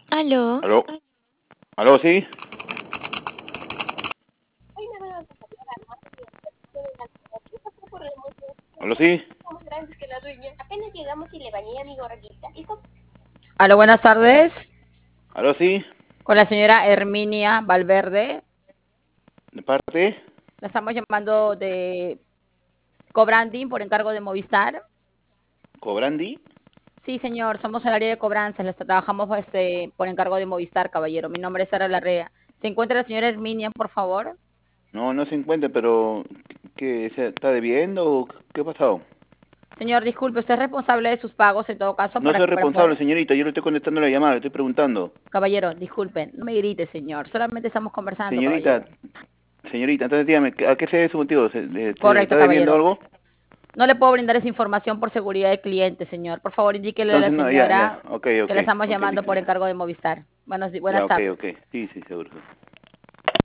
Aló. ¿Aló? ¿Aló, sí? ¿Aló, sí? Aló, buenas tardes. ¿Aló, sí? Con la señora Herminia Valverde. ¿De parte? La estamos llamando de Cobranding por encargo de Movistar. ¿Cobrandi? Sí, señor, somos el área de cobranzas. Trabajamos por encargo de Movistar, caballero. Mi nombre es Sara Larrea. ¿Se encuentra la señora Herminia, por favor? No, no se encuentra, pero ¿qué se está debiendo o qué ha pasado? Señor, disculpe, usted es responsable de sus pagos en todo caso No soy para responsable, poder... señorita, yo le estoy contestando la llamada, le estoy preguntando. Caballero, disculpe, no me grite, señor. Solamente estamos conversando, caballero. Señorita, señorita, entonces dígame, ¿a qué se debe su motivo? ¿Se Correcto, está debiendo caballero. algo? No le puedo brindar esa información por seguridad del cliente, señor. Por favor, indíquele a la Entonces, no, ya, señora ok, que ok, le estamos ok, llamando listo, por ya. encargo de Movistar. Ya, Buenas ok, ok, tardes. sí, sí, seguro.